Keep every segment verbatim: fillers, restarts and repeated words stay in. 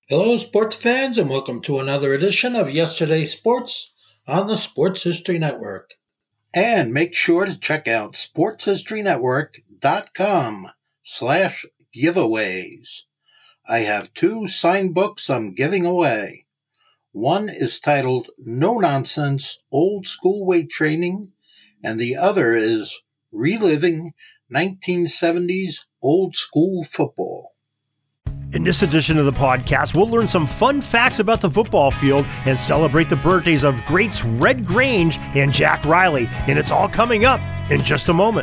Hello, sports fans, and welcome to another edition of Yesterday's Sports on the Sports History Network. And make sure to check out sportshistorynetwork.com slash giveaways. I have two signed books I'm giving away. One is titled No Nonsense Old School Weight Training, and the other is Reliving nineteen seventies Old School Football. In this edition of the podcast, we'll learn some fun facts about the football field and celebrate the birthdays of greats Red Grange and Jack Riley, and it's all coming up in just a moment.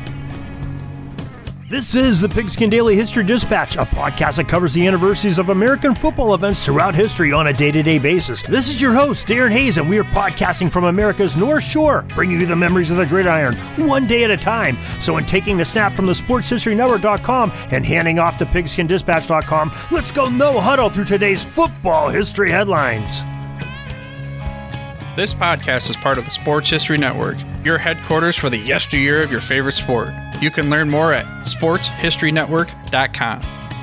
This is the Pigskin Daily History Dispatch, a podcast that covers the anniversaries of American football events throughout history on a day-to-day basis. This is your host, Darren Hayes, and we are podcasting from America's North Shore, bringing you the memories of the gridiron, one day at a time. So in taking the snap from the sports history network dot com and handing off to pigskin dispatch dot com, let's go no huddle through today's football history headlines. This podcast is part of the Sports History Network, your headquarters for the yesteryear of your favorite sport. You can learn more at sports history network dot com.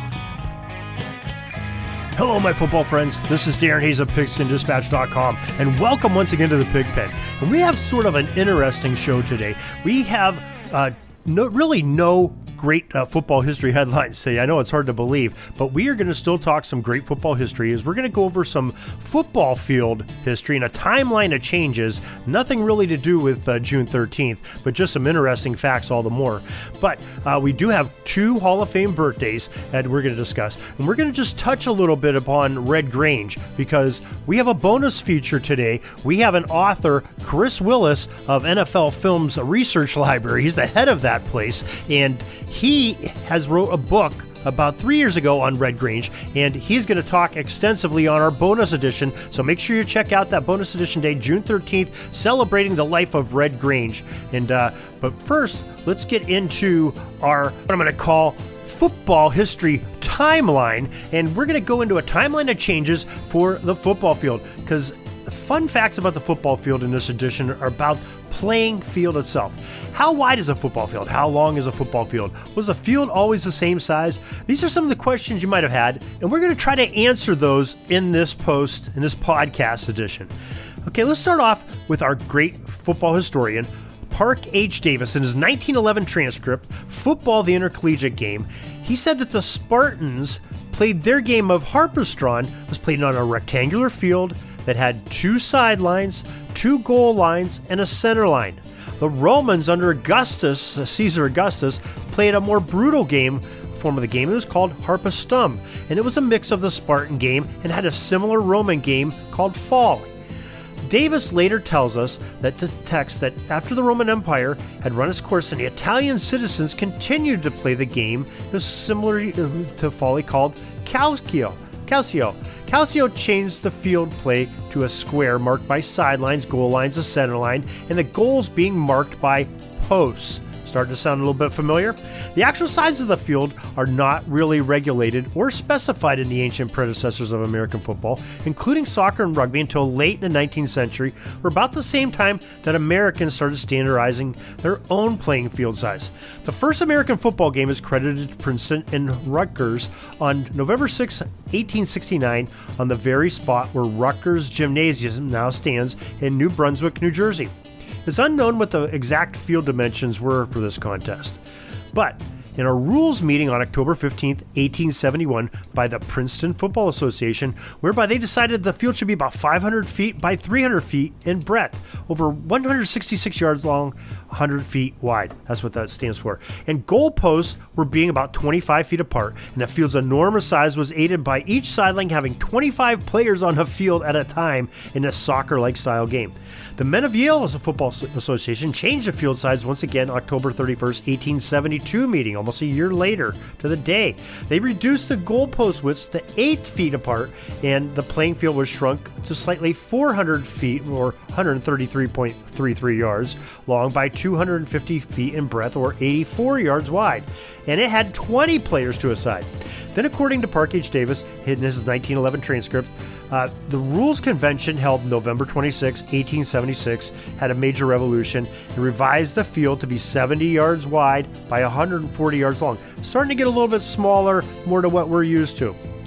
Hello, my football friends. This is Darren Hayes of pigskin dispatch dot com, and welcome once again to the Pig Pen. And we have sort of an interesting show today. We have uh, no, really no great uh, football history headlines today. I know it's hard to believe, but we are going to still talk some great football history as we're going to go over some football field history and a timeline of changes. Nothing really to do with uh, June thirteenth, but just some interesting facts all the more. But uh, we do have two Hall of Fame birthdays that we're going to discuss, and we're going to just touch a little bit upon Red Grange because we have a bonus feature today. We have an author, Chris Willis of N F L Films Research Library. He's the head of that place, and he has wrote a book about three years ago on Red Grange, and he's going to talk extensively on our bonus edition. So make sure you check out that bonus edition day, June thirteenth, celebrating the life of Red Grange. And uh, but first, let's get into our what I'm going to call football history timeline, and we're going to go into a timeline of changes for the football field because the fun facts about the football field in this edition are about playing field itself. How wide is a football field? How long is a football field? Was the field always the same size? These are some of the questions you might have had, and we're going to try to answer those in this post, in this podcast edition. Okay, let's start off with our great football historian, Park H. Davis, in his nineteen eleven transcript, Football, the Intercollegiate Game. He said that the Spartans played their game of Harpastron, was played on a rectangular field that had two sidelines, two goal lines, and a center line. The Romans under Augustus, Caesar Augustus, played a more brutal game form of the game. It was called Harpastum, and it was a mix of the Spartan game and had a similar Roman game called Folly. Davis later tells us that the text that after the Roman Empire had run its course and the Italian citizens continued to play the game, it was similar to Folly called Calcio. Calcio. Calcio changed the field play to a square marked by sidelines, goal lines, a center line, and the goals being marked by posts. Starting to sound a little bit familiar? The actual sizes of the field are not really regulated or specified in the ancient predecessors of American football, including soccer and rugby, until late in the nineteenth century, or about the same time that Americans started standardizing their own playing field size. The first American football game is credited to Princeton and Rutgers on November sixth, eighteen sixty-nine, on the very spot where Rutgers Gymnasium now stands in New Brunswick, New Jersey. It's unknown what the exact field dimensions were for this contest, but in a rules meeting on October fifteenth, eighteen seventy-one by the Princeton Football Association, whereby they decided the field should be about five hundred feet by three hundred feet in breadth, over one hundred sixty-six yards long, one hundred feet wide. That's what that stands for. And goalposts were being about twenty-five feet apart, and the field's enormous size was aided by each sideline having twenty-five players on the field at a time in a soccer-like style game. The Men of Yale as a football association changed the field size once again October thirty-first, eighteen seventy-two meeting, almost a year later to the day. They reduced the goalpost widths to eight feet apart, and the playing field was shrunk to slightly four hundred feet, or one hundred thirty-three point three three yards long, by two hundred fifty feet in breadth, or eighty-four yards wide, and it had twenty players to a side. Then, according to Park H. Davis, in his nineteen eleven transcript, Uh, the Rules Convention held November twenty-sixth, eighteen seventy-six, had a major revolution and revised the field to be seventy yards wide by one hundred forty yards long, starting to get a little bit smaller, more to what we're used to.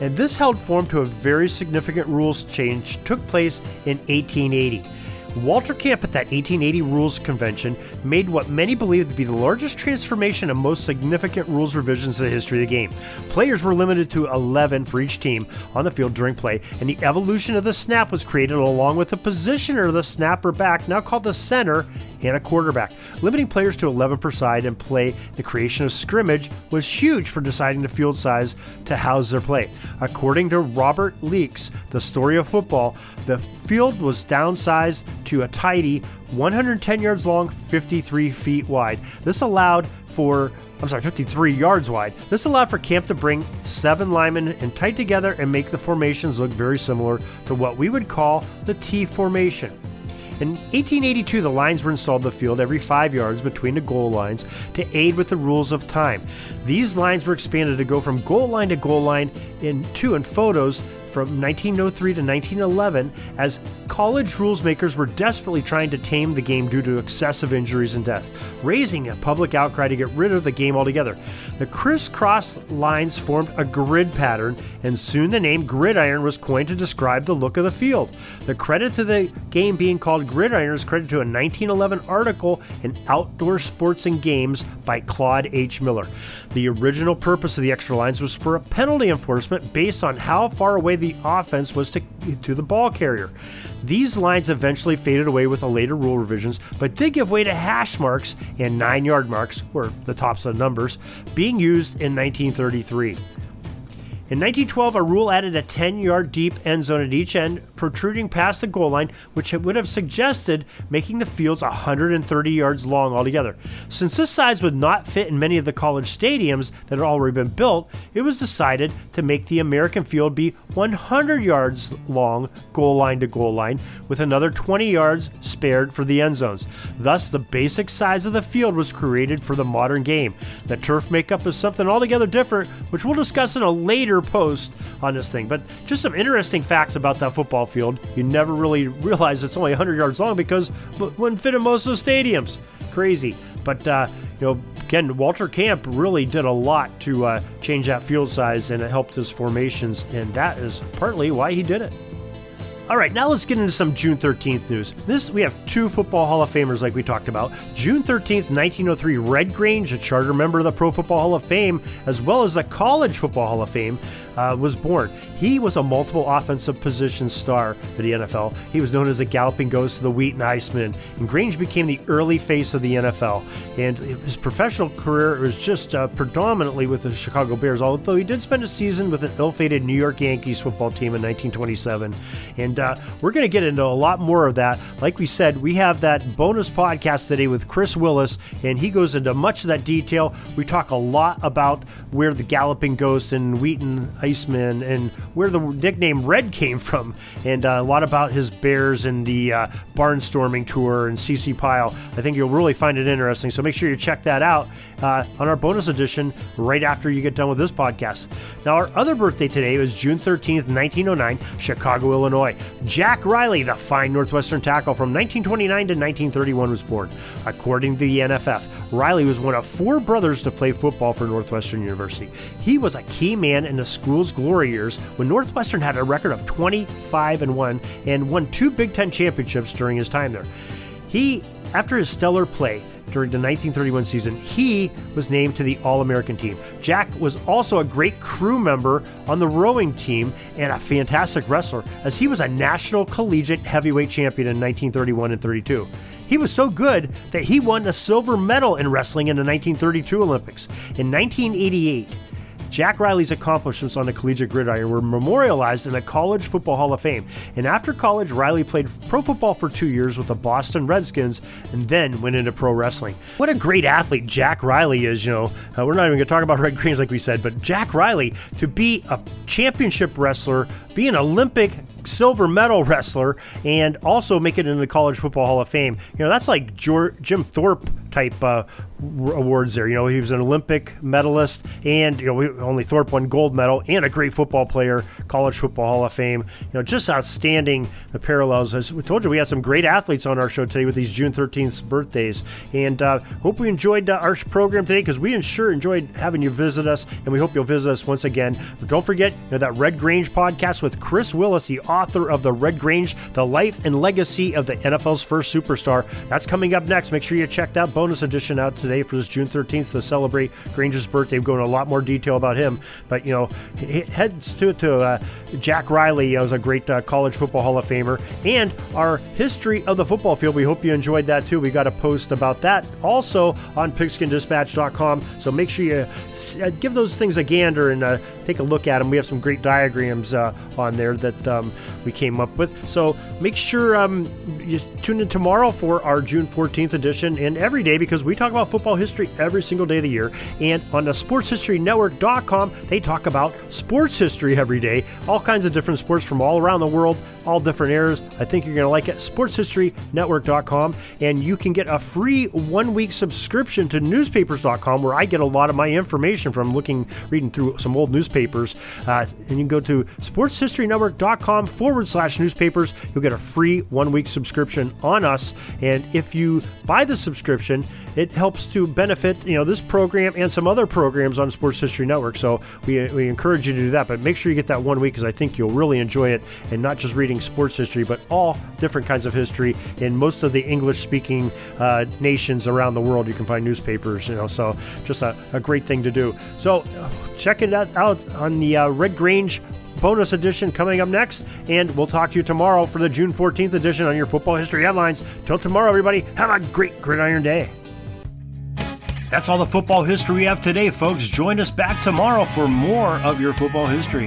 and this held form to a very significant rules change took place in eighteen eighty. Walter Camp at that eighteen eighty Rules Convention made what many believed to be the largest transformation and most significant rules revisions in the history of the game. Players were limited to eleven for each team on the field during play, and the evolution of the snap was created along with the positioner of the snapper back, now called the center, and a quarterback. Limiting players to eleven per side and play, the creation of scrimmage, was huge for deciding the field size to house their play. According to Robert Leaks, The Story of Football, the field was downsized to a tidy one hundred ten yards long, fifty-three feet wide. This allowed for, I'm sorry, fifty-three yards wide. This allowed for Camp to bring seven linemen in tight together and make the formations look very similar to what we would call the T formation. In eighteen eighty-two, the lines were installed in the field every five yards between the goal lines to aid with the rules of time. These lines were expanded to go from goal line to goal line in two in photos from nineteen oh three to nineteen eleven, as college rules makers were desperately trying to tame the game due to excessive injuries and deaths, raising a public outcry to get rid of the game altogether. The crisscross lines formed a grid pattern, and soon the name gridiron was coined to describe the look of the field. The credit to the game being called gridiron is credited to a nineteen eleven article in Outdoor Sports and Games by Claude H. Miller. The original purpose of the extra lines was for a penalty enforcement based on how far away the offense was to, to the ball carrier. These lines eventually faded away with the later rule revisions, but did give way to hash marks and nine-yard marks, or the tops of the numbers, being used in nineteen thirty-three. In nineteen twelve, a rule added a ten-yard deep end zone at each end, protruding past the goal line, which would have suggested making the fields one hundred thirty yards long altogether. Since this size would not fit in many of the college stadiums that had already been built, it was decided to make the American field be one hundred yards long, goal line to goal line, with another twenty yards spared for the end zones. Thus, the basic size of the field was created for the modern game. The turf makeup is something altogether different, which we'll discuss in a later post on this thing. But just some interesting facts about that football field. You never really realize it's only one hundred yards long because it wouldn't fit in most of the stadiums. Crazy. But, uh, you know, again, Walter Camp really did a lot to uh, change that field size, and it helped his formations, and that is partly why he did it. All right, now let's get into some June thirteenth news. This, we have two Football Hall of Famers like we talked about. June thirteenth, nineteen oh three, Red Grange, a charter member of the Pro Football Hall of Fame, as well as the College Football Hall of Fame, uh, was born. He was a multiple offensive position star for the N F L. He was known as the Galloping Ghost of the Wheaton Iceman, and Grange became the early face of the N F L. And his professional career was just uh, predominantly with the Chicago Bears, although he did spend a season with an ill-fated New York Yankees football team in nineteen twenty-seven. And uh, we're going to get into a lot more of that. Like we said, we have that bonus podcast today with Chris Willis, and he goes into much of that detail. We talk a lot about where the Galloping Ghost and Wheaton Iceman and where the nickname Red came from, and uh, a lot about his Bears and the uh, barnstorming tour and C C Pyle. I think you'll really find it interesting, so make sure you check that out uh, on our bonus edition right after you get done with this podcast. Now, our other birthday today was June thirteenth, nineteen oh nine, Chicago, Illinois. Jack Riley, the fine Northwestern tackle from nineteen twenty-nine to nineteen thirty-one, was born. According to the N F F, Riley was one of four brothers to play football for Northwestern University. He was a key man in the school's glory years when Northwestern had a record of twenty-five and one and won two Big Ten championships during his time there. He, after his stellar play during the nineteen thirty-one season, he was named to the All-American team. Jack was also a great crew member on the rowing team and a fantastic wrestler, as he was a national collegiate heavyweight champion in nineteen thirty-one and thirty-two. He was so good that he won a silver medal in wrestling in the nineteen thirty-two Olympics. In nineteen eighty-eight, Jack Riley's accomplishments on the collegiate gridiron were memorialized in the College Football Hall of Fame. And after college, Riley played pro football for two years with the Boston Redskins and then went into pro wrestling. What a great athlete Jack Riley is, you know. Uh, we're not even going to talk about Red Grange like we said, but Jack Riley, to be a championship wrestler, be an Olympic silver medal wrestler, and also make it into the College Football Hall of Fame. You know, that's like George, Jim Thorpe type uh, awards there. You know, he was an Olympic medalist, and you know, we, only Thorpe won gold medal, and a great football player, College Football Hall of Fame. You know, just outstanding the parallels. As we told you, we had some great athletes on our show today with these June thirteenth birthdays, and uh, hope we enjoyed uh, our program today, because we sure enjoyed having you visit us, and we hope you'll visit us once again. But don't forget, you know, that Red Grange podcast with Chris Willis, the author of the Red Grange, the life and legacy of the N F L's first superstar. That's coming up next. Make sure you check that bonus edition out today for this June thirteenth to celebrate Grange's birthday. We're going into a lot more detail about him, but you know, heads to to uh, Jack Riley. He was a great uh, College Football Hall of Famer, and our history of the football field. We hope you enjoyed that too. We got a post about that also on pigskin dispatch dot com. So make sure you uh, give those things a gander and uh, take a look at them. We have some great diagrams uh, on there that um, we came up with. So make sure um, you tune in tomorrow for our June fourteenth edition, and every day, because we talk about football history every single day of the year. And on the sports history network dot com, they talk about sports history every day, all kinds of different sports from all around the world, all different eras. I think you're going to like it. sports history network dot com, and you can get a free one-week subscription to newspapers dot com, where I get a lot of my information from looking, reading through some old newspapers. Uh, and you can go to sports history network dot com forward slash newspapers. You'll get a free one-week subscription on us, and if you buy the subscription, it helps to benefit, you know, this program and some other programs on Sports History Network. So we we encourage you to do that, but make sure you get that one week, because I think you'll really enjoy it, and not just reading sports history, but all different kinds of history in most of the English-speaking uh, nations around the world. You can find newspapers, you know, so just a, a great thing to do. So uh, check it out on the uh, Red Grange bonus edition coming up next, and we'll talk to you tomorrow for the June fourteenth edition on your football history headlines. Till tomorrow, everybody, have a great Gridiron Day. That's all the football history we have today, folks. Join us back tomorrow for more of your football history.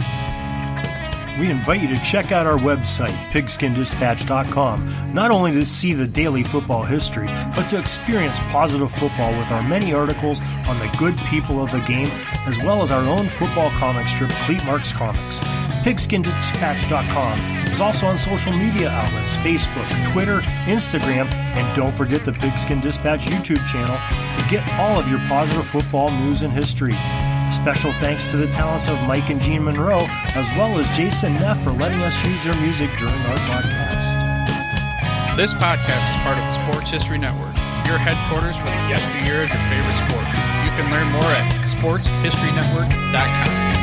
We invite you to check out our website, pigskin dispatch dot com, not only to see the daily football history, but to experience positive football with our many articles on the good people of the game, as well as our own football comic strip, Cleat Marks Comics. pigskin dispatch dot com is also on social media outlets, Facebook, Twitter, Instagram, and don't forget the Pigskin Dispatch YouTube channel to get all of your positive football news and history. Special thanks to the talents of Mike and Gene Monroe, as well as Jason Neff, for letting us use their music during our podcast. This podcast is part of the Sports History Network, your headquarters for the yesteryear of your favorite sport. You can learn more at sports history network dot com.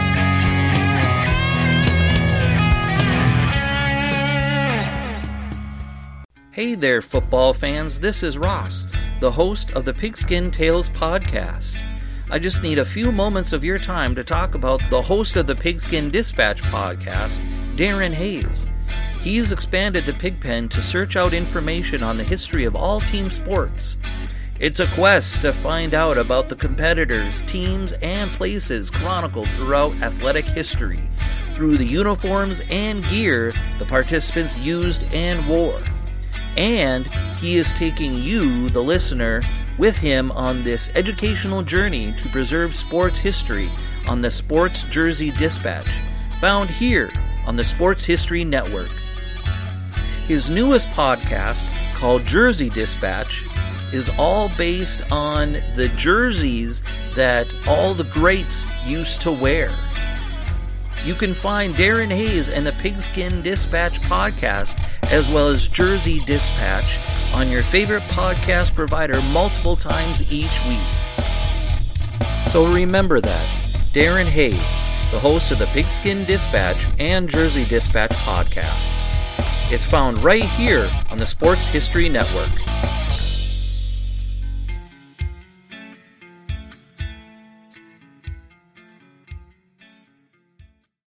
Hey there, football fans. This is Ross, the host of the Pigskin Tales podcast. I just need a few moments of your time to talk about the host of the Pigskin Dispatch podcast, Darren Hayes. He's expanded the Pigpen to search out information on the history of all team sports. It's a quest to find out about the competitors, teams, and places chronicled throughout athletic history through the uniforms and gear the participants used and wore. And he is taking you, the listener, with him on this educational journey to preserve sports history on the Sports Jersey Dispatch, found here on the Sports History Network. His newest podcast, called Jersey Dispatch, is all based on the jerseys that all the greats used to wear. You can find Darren Hayes and the Pigskin Dispatch podcast, as well as Jersey Dispatch, on your favorite podcast provider multiple times each week. So remember that, Darren Hayes, the host of the Pigskin Dispatch and Jersey Dispatch podcasts. It's found right here on the Sports History Network.